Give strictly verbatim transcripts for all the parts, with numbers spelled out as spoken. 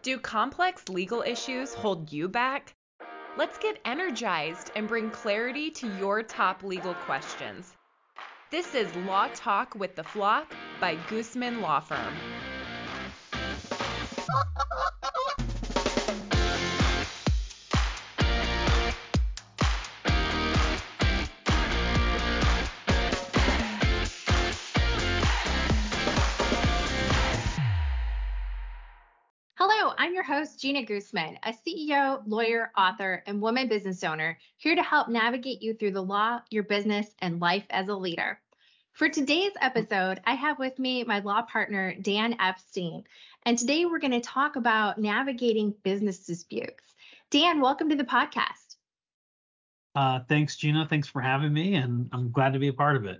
Do complex legal issues hold you back? Let's get energized and bring clarity to your top legal questions. This is Law Talk with the Flock by Gooseman Law Firm. Hello, I'm your host, Gina Gooseman, a C E O, lawyer, author, and woman business owner, here to help navigate you through the law, your business, and life as a leader. For today's episode, I have with me my law partner, Dan Epstein, and today we're going to talk about navigating business disputes. Dan, welcome to the podcast. Uh, thanks, Gina. Thanks for having me, and I'm glad to be a part of it.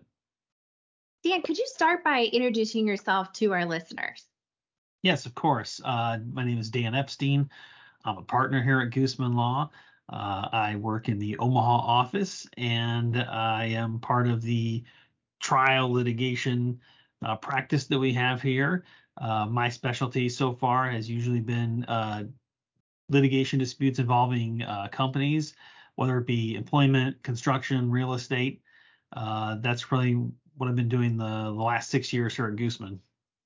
Dan, could you start by introducing yourself to our listeners? Yes, of course. Uh, my name is Dan Epstein. I'm a partner here at Gooseman Law. Uh, I work in the Omaha office, and I am part of the trial litigation uh, practice that we have here. Uh, my specialty so far has usually been uh, litigation disputes involving uh, companies, whether it be employment, construction, real estate. Uh, that's really what I've been doing the, the last six years here at Gooseman.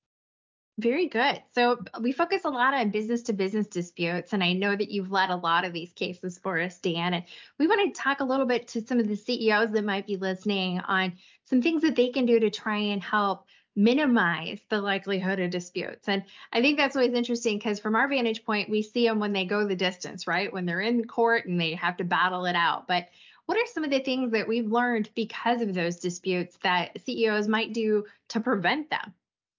Very good. So we focus a lot on business to business disputes, and I know that you've led a lot of these cases for us, Dan. And we want to talk a little bit to some of the C E Os that might be listening on some things that they can do to try and help minimize the likelihood of disputes. And I think that's always interesting because from our vantage point, we see them when they go the distance, right? When they're in court and they have to battle it out. But what are some of the things that we've learned because of those disputes that C E Os might do to prevent them?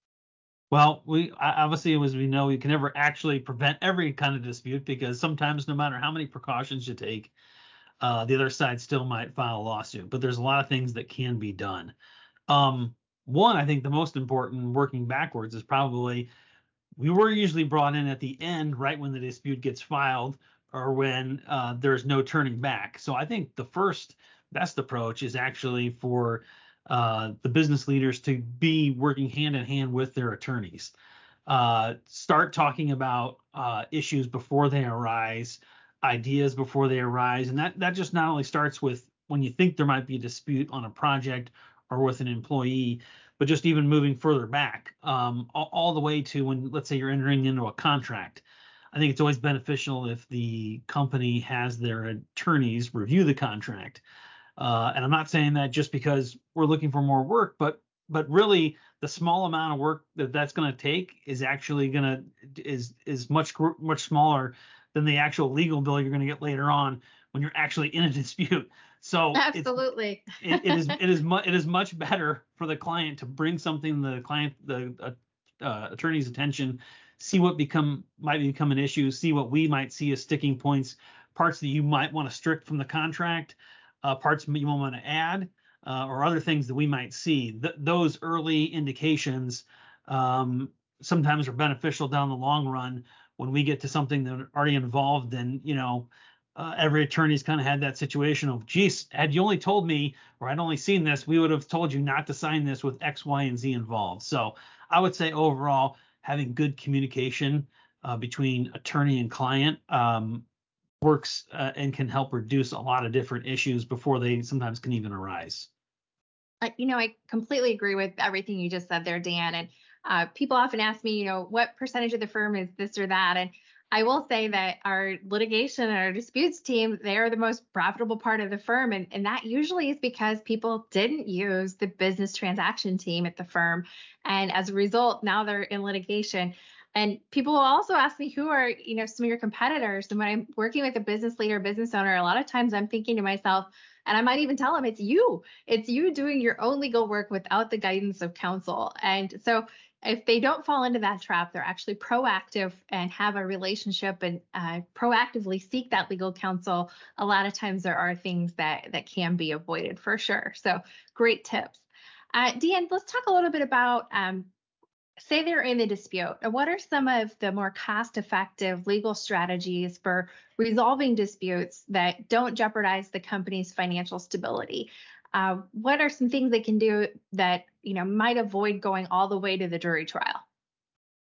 Well, we obviously, as we know, you can never actually prevent every kind of dispute because sometimes, no matter how many precautions you take, uh, the other side still might file a lawsuit. But there's a lot of things that can be done. Um, one, I think the most important, working backwards, is probably we were usually brought in at the end, right when the dispute gets filed, or when uh, there's no turning back. So I think the first best approach is actually for uh, the business leaders to be working hand in hand with their attorneys. Uh, start talking about uh, issues before they arise, ideas before they arise, and that that just not only starts with when you think there might be a dispute on a project or with an employee, but just even moving further back, um, all, all the way to when, let's say, you're entering into a contract. I think it's always beneficial if the company has their attorneys review the contract. Uh, and I'm not saying that just because we're looking for more work, but but really the small amount of work that that's going to take is actually going to is is much much smaller than the actual legal bill you're going to get later on when you're actually in a dispute. So Absolutely, it's, it, it is it is mu- it is much better for the client to bring something the client the uh, uh, attorney's attention, see what become might become an issue, see what we might see as sticking points, parts that you might want to strip from the contract, uh, parts you might want to add, uh, or other things that we might see. Th- those early indications um, sometimes are beneficial down the long run when we get to something that are already involved. And you know, uh, every attorney's kind of had that situation of, geez, had you only told me, or I'd only seen this, we would have told you not to sign this with X, Y, and Z involved. So I would say overall, having good communication uh, between attorney and client um, works uh, and can help reduce a lot of different issues before they sometimes can even arise. Uh, you know, I completely agree with everything you just said there, Dan. And uh, people often ask me, you know, what percentage of the firm is this or that? And I will say that our litigation and our disputes team, they are the most profitable part of the firm. And, and that usually is because people didn't use the business transaction team at the firm. And as a result, now they're in litigation. And people will also ask me, who are, you know, some of your competitors? And when I'm working with a business leader, business owner, a lot of times I'm thinking to myself, and I might even tell them it's you. It's you doing your own legal work without the guidance of counsel. And so if they don't fall into that trap, they're actually proactive and have a relationship and uh, proactively seek that legal counsel. A lot of times there are things that that can be avoided for sure. So great tips. Uh, Dan, let's talk a little bit about um, say they're in a dispute. What are some of the more cost-effective legal strategies for resolving disputes that don't jeopardize the company's financial stability? Uh, what are some things they can do that, you know, might avoid going all the way to the jury trial?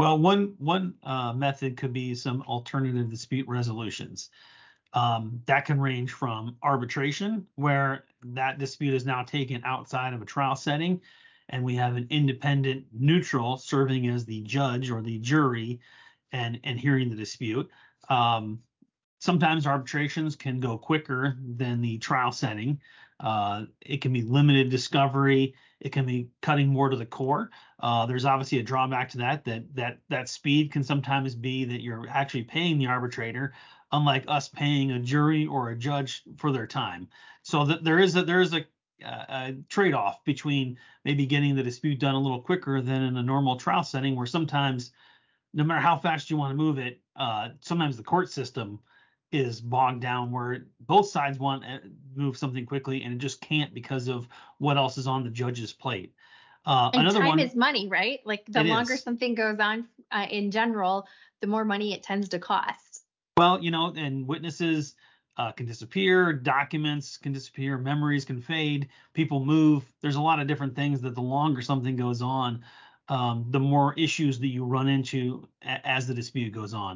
Well, one one uh, method could be some alternative dispute resolutions. Um, that can range from arbitration, where that dispute is now taken outside of a trial setting, and we have an independent neutral serving as the judge or the jury and, and hearing the dispute. Um, sometimes arbitrations can go quicker than the trial setting. Uh, it can be limited discovery. It can be cutting more to the core. Uh, there's obviously a drawback to that, that that that speed can sometimes be that you're actually paying the arbitrator, unlike us paying a jury or a judge for their time. So that there is a there is a, a trade-off between maybe getting the dispute done a little quicker than in a normal trial setting, where sometimes no matter how fast you want to move it, uh, sometimes the court system is bogged down where both sides want to move something quickly and it just can't because of what else is on the judge's plate. Uh, And another time one, is money, right? Like the it longer is. something goes on uh, in general, the more money it tends to cost. Well, you know, and witnesses uh, can disappear, documents can disappear, memories can fade, people move. There's a lot of different things that the longer something goes on, um, the more issues that you run into a- as the dispute goes on.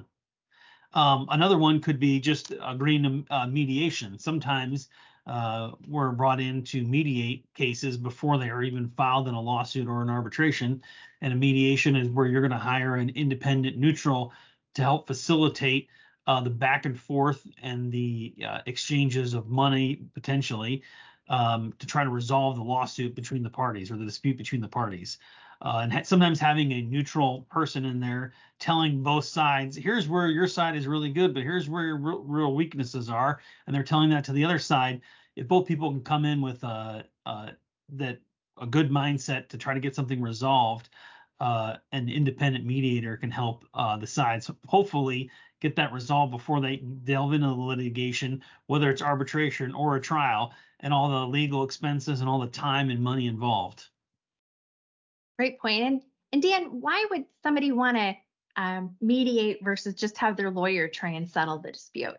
Um, another one could be just agreeing to uh, mediation. Sometimes uh, we're brought in to mediate cases before they are even filed in a lawsuit or an arbitration. And a mediation is where you're going to hire an independent neutral to help facilitate uh, the back and forth and the uh, exchanges of money potentially um, to try to resolve the lawsuit between the parties or the dispute between the parties. Uh, and ha- sometimes having a neutral person in there telling both sides, here's where your side is really good, but here's where your real, real weaknesses are, and they're telling that to the other side. If both people can come in with uh, uh, that a good mindset to try to get something resolved, uh, an independent mediator can help uh, the sides hopefully get that resolved before they delve into the litigation, whether it's arbitration or a trial, and all the legal expenses and all the time and money involved. Great point. And, and Dan, why would somebody want to um, mediate versus just have their lawyer try and settle the dispute?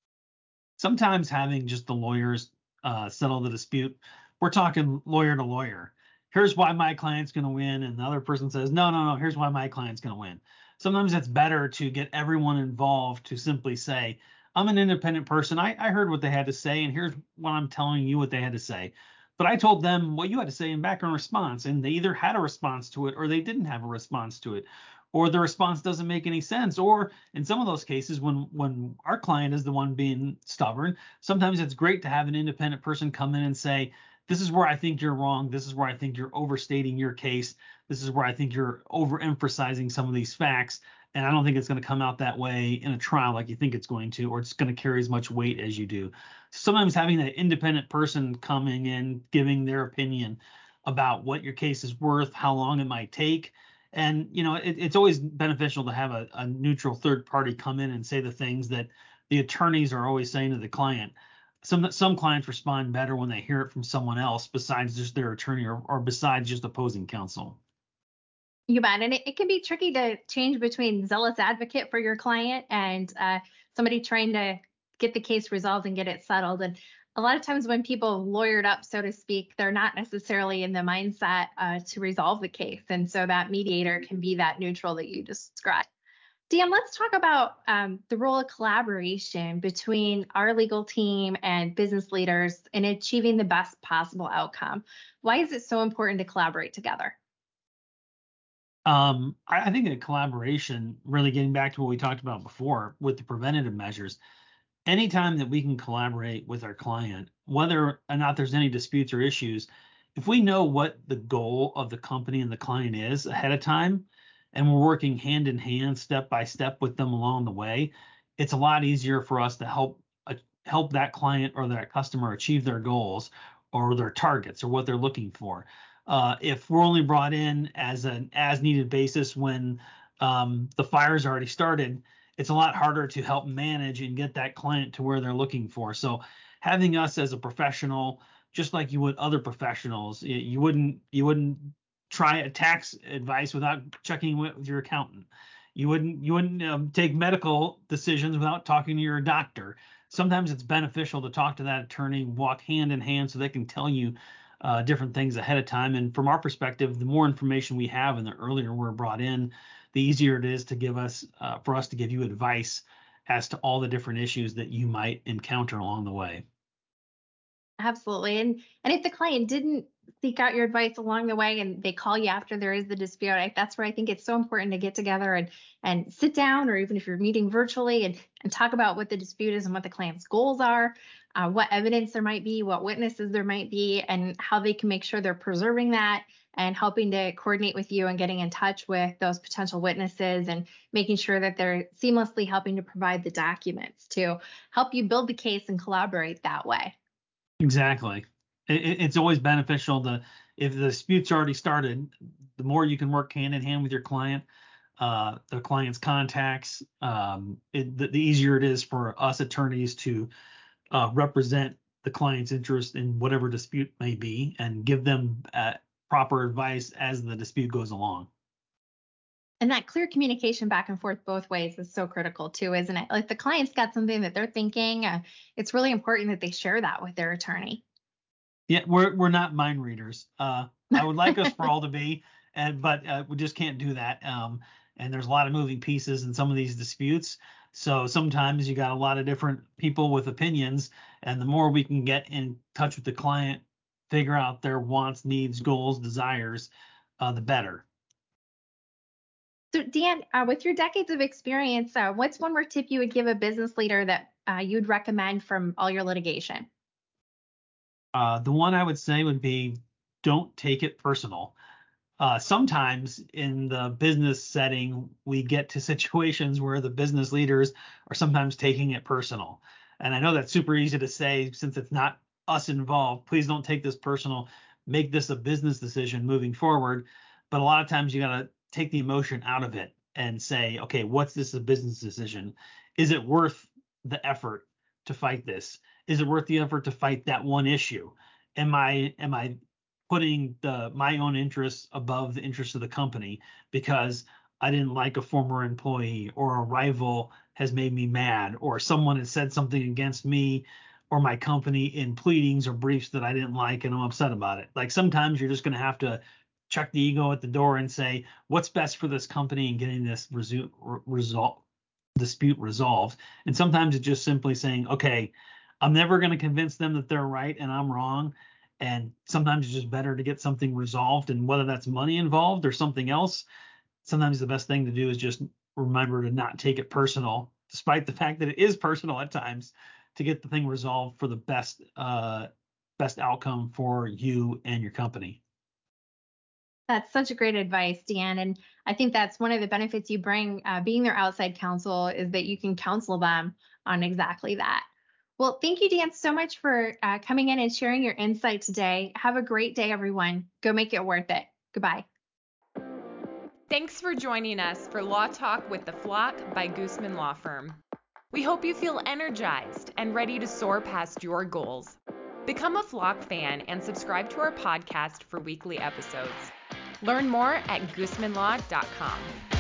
Sometimes having just the lawyers uh, settle the dispute, we're talking lawyer to lawyer. Here's why my client's going to win. And the other person says, no, no, no, here's why my client's going to win. Sometimes it's better to get everyone involved to simply say, I'm an independent person. I, I heard what they had to say, and here's what I'm telling you what they had to say. But I told them what you had to say in back in response, and they either had a response to it or they didn't have a response to it, or the response doesn't make any sense. Or in some of those cases, when when our client is the one being stubborn, sometimes it's great to have an independent person come in and say, this is where I think you're wrong. This is where I think you're overstating your case. This is where I think you're overemphasizing some of these facts. And I don't think it's going to come out that way in a trial like you think it's going to, or it's going to carry as much weight as you do. Sometimes having that independent person coming in, giving their opinion about what your case is worth, how long it might take. And, you know, it, it's always beneficial to have a, a neutral third party come in and say the things that the attorneys are always saying to the client. Some some clients respond better when they hear it from someone else besides just their attorney or, or besides just opposing counsel. You bet. And it, it can be tricky to change between zealous advocate for your client and uh, somebody trying to get the case resolved and get it settled. And a lot of times when people lawyered up, so to speak, they're not necessarily in the mindset uh, to resolve the case. And so that mediator can be that neutral that you described. Dan, let's talk about um, the role of collaboration between our legal team and business leaders in achieving the best possible outcome. Why is it so important to collaborate together? Um, I, I think that collaboration, really getting back to what we talked about before with the preventative measures, anytime that we can collaborate with our client, whether or not there's any disputes or issues, if we know what the goal of the company and the client is ahead of time, and we're working hand in hand, step by step with them along the way, it's a lot easier for us to help uh, help that client or that customer achieve their goals or their targets or what they're looking for. Uh, if we're only brought in as an as needed basis when um, the fire's already started, it's a lot harder to help manage and get that client to where they're looking for. So having us as a professional, just like you would other professionals, you wouldn't you wouldn't try a tax advice without checking with your accountant. You wouldn't you wouldn't um, take medical decisions without talking to your doctor. Sometimes it's beneficial to talk to that attorney, walk hand in hand so they can tell you uh, different things ahead of time. And from our perspective, the more information we have and the earlier we're brought in, the easier it is to give us, uh, for us to give you advice as to all the different issues that you might encounter along the way. Absolutely. And and if the client didn't seek out your advice along the way and they call you after there is the dispute, I, that's where I think it's so important to get together and and sit down, or even if you're meeting virtually, and and talk about what the dispute is and what the client's goals are, uh, what evidence there might be, what witnesses there might be, and how they can make sure they're preserving that, and helping to coordinate with you and getting in touch with those potential witnesses, and making sure that they're seamlessly helping to provide the documents to help you build the case and collaborate that way. Exactly. It, it's always beneficial to, if the dispute's already started, the more you can work hand in hand with your client, uh, the client's contacts, um, it, the, the easier it is for us attorneys to uh, represent the client's interest in whatever dispute may be and give them uh, proper advice as the dispute goes along. And that clear communication back and forth both ways is so critical too, isn't it? Like the client's got something that they're thinking, uh, it's really important that they share that with their attorney. Yeah, we're we're not mind readers. Uh, I would like us for all to be, and but uh, we just can't do that. Um, and there's a lot of moving pieces in some of these disputes. So sometimes you got a lot of different people with opinions, and the more we can get in touch with the client, figure out their wants, needs, goals, desires, uh, the better. So, Dan, uh, with your decades of experience, uh, what's one more tip you would give a business leader that uh, you'd recommend from all your litigation? Uh, the one I would say would be, don't take it personal. Uh, sometimes in the business setting, we get to situations where the business leaders are sometimes taking it personal. And I know that's super easy to say since it's not us involved. Please don't take this personal. Make this a business decision moving forward. But a lot of times you got to take the emotion out of it and say, okay, what's this a business decision? Is it worth the effort to fight this? Is it worth the effort to fight that one issue? Am I am I putting the my own interests above the interests of the company because I didn't like a former employee, or a rival has made me mad, or someone has said something against me or my company in pleadings or briefs that I didn't like and I'm upset about it. Like sometimes you're just going to have to check the ego at the door and say what's best for this company and getting this resu- result dispute resolved. And sometimes it's just simply saying, okay, I'm never going to convince them that they're right and I'm wrong. And sometimes it's just better to get something resolved. And whether that's money involved or something else, sometimes the best thing to do is just remember to not take it personal, despite the fact that it is personal at times, to get the thing resolved for the best uh, best outcome for you and your company. That's such a great advice, Dan. And I think that's one of the benefits you bring uh, being their outside counsel, is that you can counsel them on exactly that. Well, thank you, Dan, so much for uh, coming in and sharing your insight today. Have a great day, everyone. Go make it worth it. Goodbye. Thanks for joining us for Law Talk with the Flock by Gooseman Law Firm. We hope you feel energized and ready to soar past your goals. Become a Flock fan and subscribe to our podcast for weekly episodes. Learn more at gooseman law dot com.